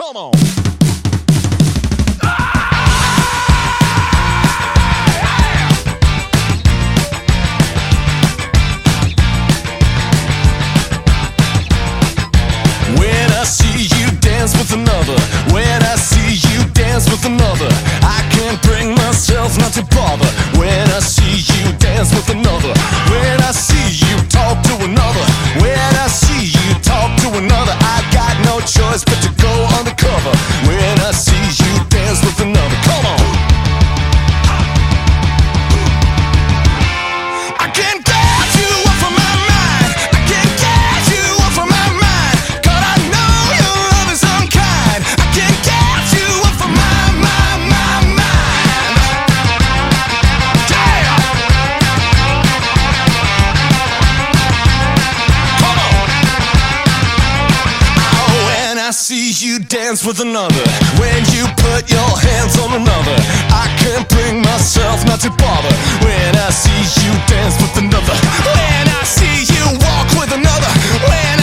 Come on. When I see you dance with another, when I see you dance with another, I can't bring myself not to bother. When I see you dance with another, when I see you talk to another, when I see you talk to another, I got no choice but to go undercover. When I see you dance with another, come on. I can't get you off of my mind, I can't get you off of my mind, 'cause I know your love is unkind. I can't get you off of my mind. Yeah! Come on! Oh, when I see you dance with another, when you put your hands on another, I can't bring myself not to bother. When I see you dance with another, when I see you walk with another, when